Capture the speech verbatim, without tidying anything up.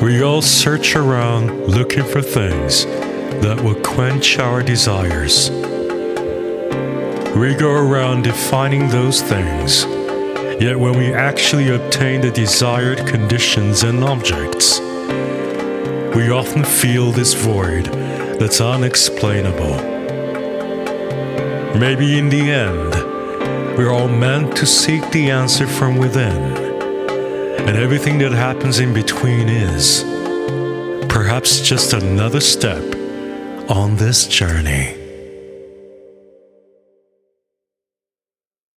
We all search around looking for things that will quench our desires. We go around defining those things, yet when we actually obtain the desired conditions and objects, we often feel this void that's unexplainable. Maybe in the end, we're all meant to seek the answer from within, and everything that happens in between is perhaps just another step on this journey.